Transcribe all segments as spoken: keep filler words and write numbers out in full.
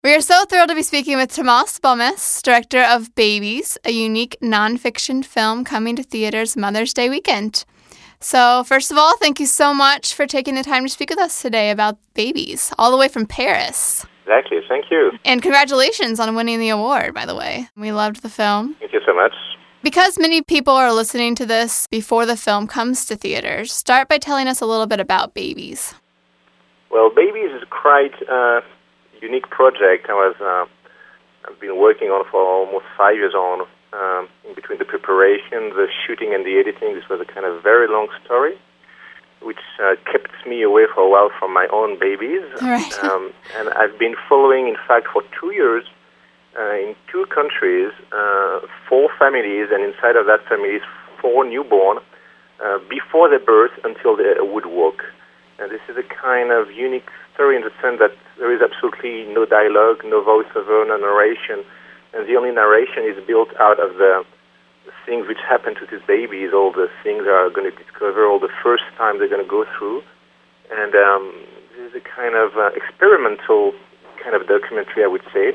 We are so thrilled to be speaking with Tomas Bomis, director of Babies, a unique nonfiction film coming to theaters Mother's Day weekend. So, first of all, thank you so much for taking the time to speak with us today about Babies, all the way from Paris. Exactly, thank you. And congratulations on winning the award, by the way. We loved the film. Thank you so much. Because many people are listening to this before the film comes to theaters, start by telling us a little bit about Babies. Well, Babies is quite a unique project. I was, uh, I've been working on for almost five years on, um, in between the preparation, the shooting, and the editing. This was a kind of very long story, which uh, kept me away for a while from my own babies. Right. Um, and I've been following, in fact, for two years, uh, in two countries, uh, four families, and inside of that families, four newborn, uh, before their birth until they would walk. And this is a kind of unique story in the sense that there is absolutely no dialogue, no voiceover, no narration, and the only narration is built out of the, the things which happen to these babies, all the things they are going to discover, all the first time they're going to go through. And um, this is a kind of uh, experimental kind of documentary, I would say,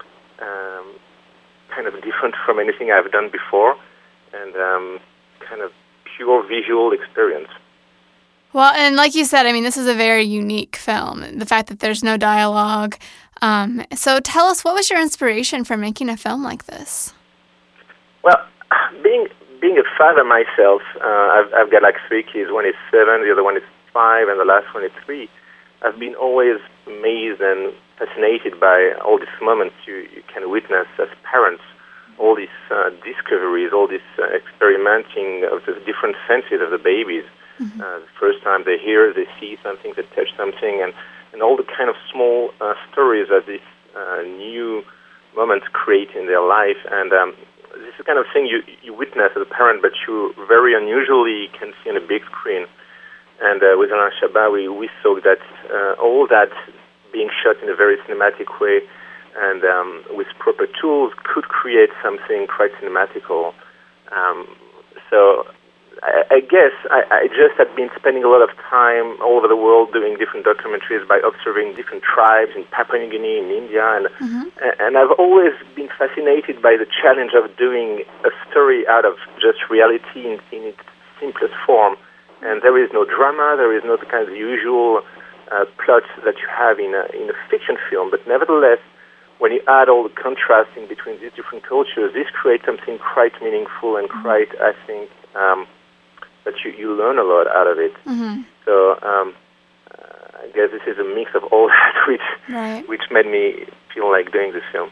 um, kind of different from anything I've done before, and um, kind of pure visual experience. Well, and like you said, I mean, this is a very unique film, the fact that there's no dialogue. Um, so tell us, what was your inspiration for making a film like this? Well, being being a father myself, uh, I've, I've got like three kids. One is seven, the other one is five, and the last one is three. I've been always amazed and fascinated by all these moments you, you can witness as parents, all these uh, discoveries, all this uh, experimenting of the different senses of the babies. Mm-hmm. Uh, the first time they hear, they see something, they touch something, and, and all the kind of small uh, stories that these uh, new moments create in their life. And um, this is the kind of thing you, you witness as a parent, but you very unusually can see on a big screen. And uh, with Alain Chabat, we, we saw that uh, all that being shot in a very cinematic way and um, with proper tools could create something quite cinematical. Um, so I, I guess I, I just had been spending a lot of time all over the world doing different documentaries by observing different tribes in Papua New Guinea, in India, and mm-hmm. and I've always been fascinated by the challenge of doing a story out of just reality in, in its simplest form. And there is no drama, there is no the kind of usual uh, plot that you have in a, in a fiction film, but nevertheless, when you add all the contrast in between these different cultures, this creates something quite meaningful and quite, I think, um, that you, you learn a lot out of it. Mm-hmm. So um, uh, I guess this is a mix of all that which, right. which made me feel like doing this film.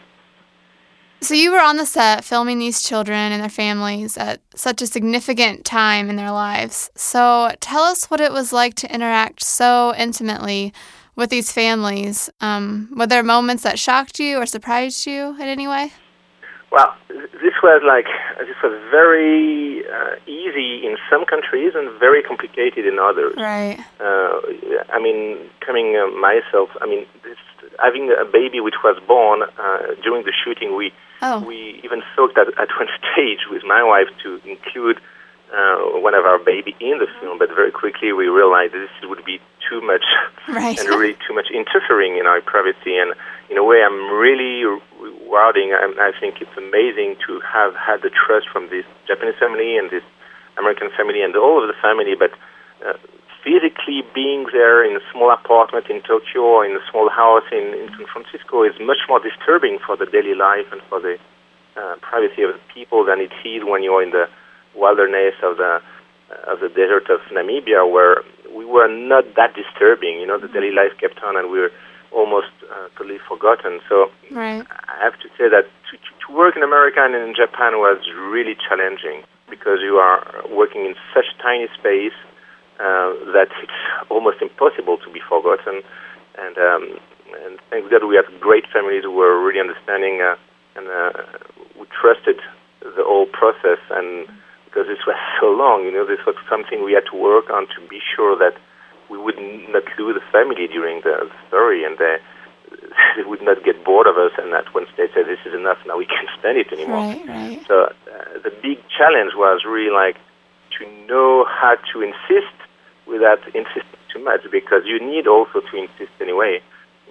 So you were on the set filming these children and their families at such a significant time in their lives. So tell us what it was like to interact so intimately with these families. Um, were there moments that shocked you or surprised you in any way? Well, this was like this was very uh, easy in some countries and very complicated in others. Right. Uh, I mean, coming uh, myself, I mean, this, having a baby which was born uh, during the shooting, we oh. we even thought that at one stage with my wife to include uh, one of our baby in the film, but very quickly we realized this would be too much right. and really too much interfering in our privacy. And in a way, I'm really rewarding. I, I think it's amazing to have had the trust from this Japanese family and this American family and all of the family, but uh, physically being there in a small apartment in Tokyo or in a small house in, in San Francisco is much more disturbing for the daily life and for the uh, privacy of the people than it is when you're in the wilderness of the uh, of the desert of Namibia, where we were not that disturbing. You know, the daily life kept on, and we were almost uh, totally forgotten. So right. I have to say that to, to work in America and in Japan was really challenging because you are working in such tiny space uh, that it's almost impossible to be forgotten. And um, and thank God we had great families who were really understanding uh, and uh, we trusted the whole process. And because this was so long, you know, this was something we had to work on to be sure that we would not lose the family during the story, and they, they would not get bored of us, and at one stage say, this is enough, now we can't stand it anymore. Right, right. So uh, the big challenge was really like to know how to insist without insisting too much, because you need also to insist anyway.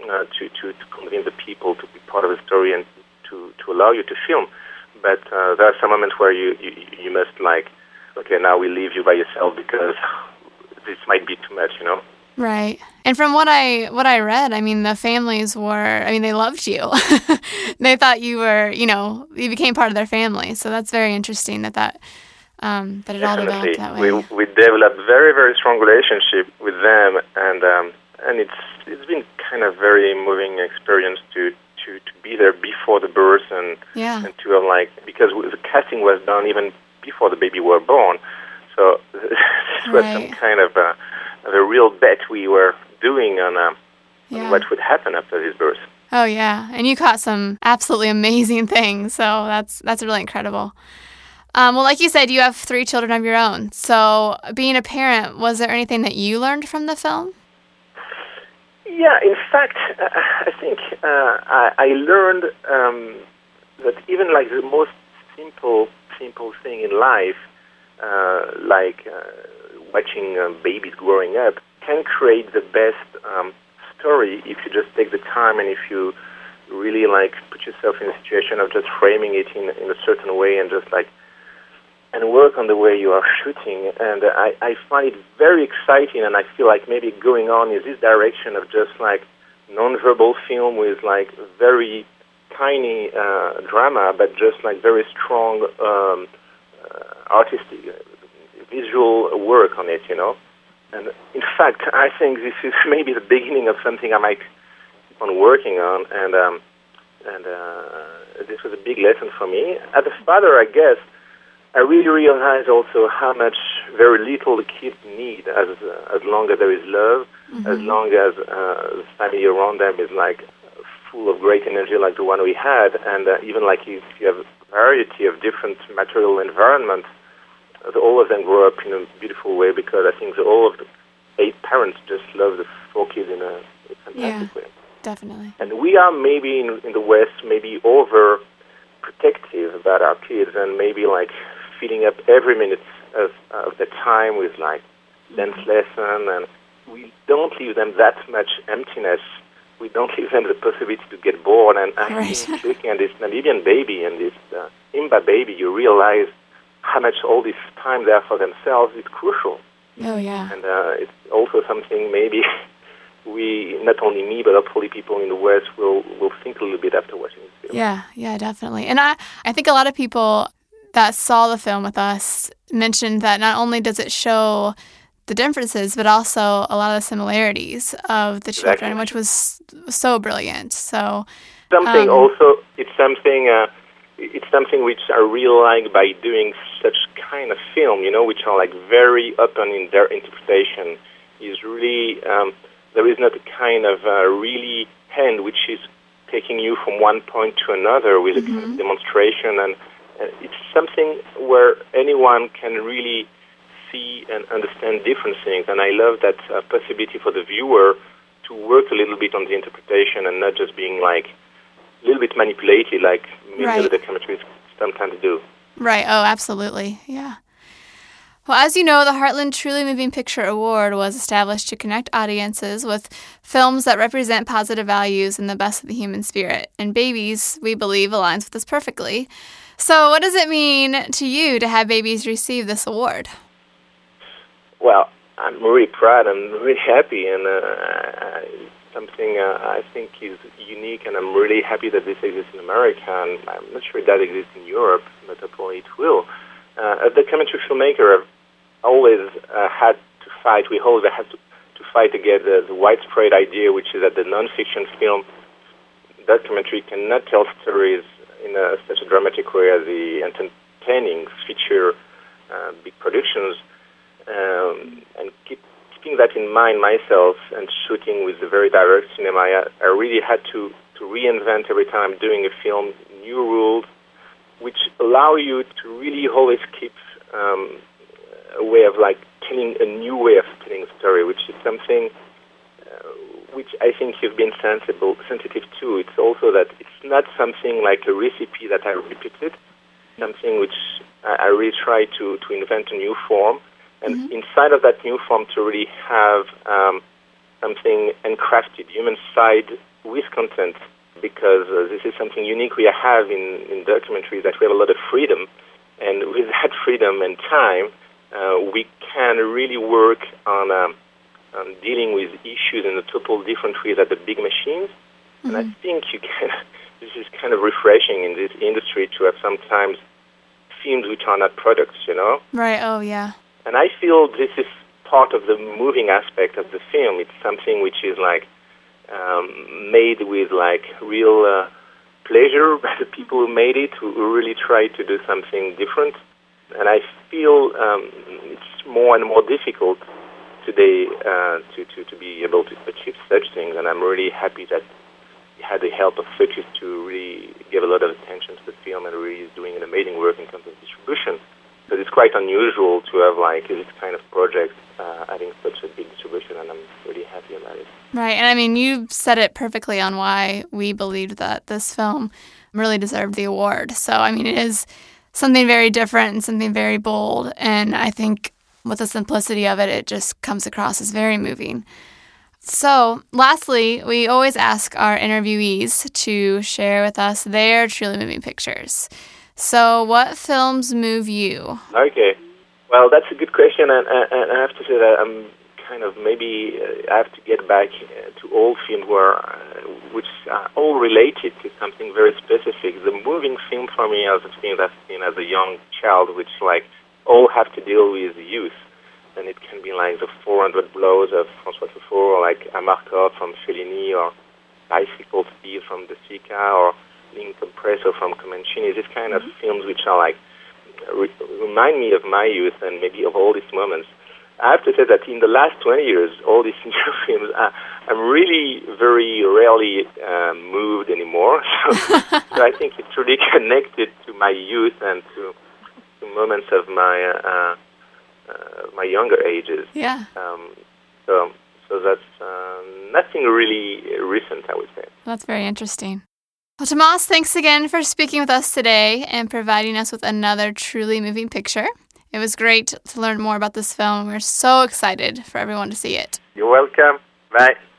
uh, to, to, to convince the people to be part of the story and to, to allow you to film. But uh, there are some moments where you, you, you must like, okay, now we leave you by yourself because this might be too much, you know? Right. And from what I what I read, I mean, the families were, I mean, they loved you. They thought you were, you know, you became part of their family. So that's very interesting that that, um, that it all developed that way. We, we developed very, very strong relationship with them, and um, and it's it's been kind of very moving experience to, to, to be there before the birth and, yeah. and to have like, because the casting was done even before the baby were born. So this was right. some kind of a, of a real bet we were doing on, uh, yeah. on what would happen after this birth. Oh, yeah. And you caught some absolutely amazing things. So that's that's really incredible. Um, well, like you said, you have three children of your own. So being a parent, was there anything that you learned from the film? Yeah, in fact, uh, I think uh, I, I learned um, that even like the most simple, simple thing in life, uh, like uh, watching uh, babies growing up, can create the best um, story if you just take the time and if you really like put yourself in a situation of just framing it in, in a certain way and just like and work on the way you are shooting. And uh, I, I find it very exciting, and I feel like maybe going on in this direction of just like non-verbal film with like very tiny uh, drama, but just like very strong um, uh, artistic, uh, visual work on it, you know. And in fact, I think this is maybe the beginning of something I might keep on working on, and um, and uh, this was a big lesson for me. As a father, I guess, I really realized also how much very little the kids need as uh, as long as there is love, mm-hmm. as long as uh, the family around them is like full of great energy like the one we had, and uh, even like if you have a variety of different material environments, uh, all of them grow up in a beautiful way, because I think the, all of the eight parents just love the four kids in a, a fantastic yeah, way. Definitely. And we are maybe in, in the West maybe over protective about our kids, and maybe like filling up every minute of, of the time with like dance lesson, and we don't leave them that much emptiness. We don't leave them the possibility to get bored. And I right. think looking at this Namibian baby and this uh, Imba baby, you realize how much all this time there for themselves is crucial. Oh, yeah. And uh, it's also something maybe we, not only me, but hopefully people in the West will, will think a little bit after watching this film. Yeah, yeah, definitely. And I, I think a lot of people that saw the film with us mentioned that not only does it show the differences, but also a lot of the similarities of the children, exactly. which was so brilliant. So something um, also, it's something, uh, it's something which I really like by doing such kind of film, you know, which are like very open in their interpretation. Is really um, there is not a kind of uh, really hand which is taking you from one point to another with mm-hmm. a kind of demonstration, and uh, it's something where anyone can really see and understand different things. And I love that uh, possibility for the viewer to work a little bit on the interpretation and not just being like a little bit manipulated like many right. of the documentaries sometimes do. Right. Oh, absolutely. Yeah. Well, as you know, the Heartland Truly Moving Picture Award was established to connect audiences with films that represent positive values and the best of the human spirit. And Babies, we believe, aligns with this perfectly. So what does it mean to you to have Babies receive this award? Well, I'm really proud. I'm really happy, and uh, something uh, I think is unique, and I'm really happy that this exists in America, and I'm not sure that exists in Europe, but hopefully it will. Uh, as a documentary filmmaker, I've always uh, had to fight, we always had to, to fight against the, the widespread idea, which is that the non-fiction film documentary cannot tell stories in a, such a dramatic way as the entertaining feature uh, big productions. Um, and keep, keeping that in mind myself and shooting with the very direct cinema, I, I really had to, to reinvent every time I'm doing a film new rules which allow you to really always keep um, a way of like telling a new way of telling a story, which is something uh, which I think you've been sensible, sensitive to. It's also that it's not something like a recipe that I repeated, something which I, I really try to, to invent a new form. And mm-hmm. inside of that new form, to really have um, something handcrafted, human side with content, because uh, this is something unique we have in, in documentaries, that we have a lot of freedom. And with that freedom and time, uh, we can really work on, um, on dealing with issues in a total different way than the big machines. Mm-hmm. And I think you can. This is kind of refreshing in this industry to have sometimes films which are not products, you know? Right, oh, yeah. And I feel this is part of the moving aspect of the film. It's something which is like um, made with like real uh, pleasure by the people who made it, who, who really tried to do something different. And I feel um, it's more and more difficult today uh, to, to, to be able to achieve such things. And I'm really happy that we had the help of Focus to really give a lot of attention to the film, and really is doing an amazing work in terms of distribution. But it's quite unusual to have like this kind of project uh, having such a big distribution, and I'm really happy about it. Right, and I mean, you said it perfectly on why we believed that this film really deserved the award. So, I mean, it is something very different and something very bold, and I think with the simplicity of it, it just comes across as very moving. So, lastly, we always ask our interviewees to share with us their truly moving pictures. So, what films move you? Okay. Well, that's a good question, and, and I have to say that I'm kind of maybe uh, I have to get back uh, to old films where, uh, which are all related to something very specific. The moving film for me are the things I've seen as a young child, which like all have to deal with youth. And it can be like the four hundred Blows of François Truffaut, or like Amarcord from Fellini, or Bicycle Speed from De Sica, or L'Incompreso from Comencini. These kind of films which are like re- remind me of my youth and maybe of all these moments. I have to say that in the last twenty years, all these new films, I, I'm really very rarely uh, moved anymore. So, so I think it's really connected to my youth and to, to moments of my uh, uh, my younger ages. Yeah. Um, so so that's uh, nothing really recent, I would say. That's very interesting. Well, Tomas, thanks again for speaking with us today and providing us with another truly moving picture. It was great to learn more about this film. We're so excited for everyone to see it. You're welcome. Bye.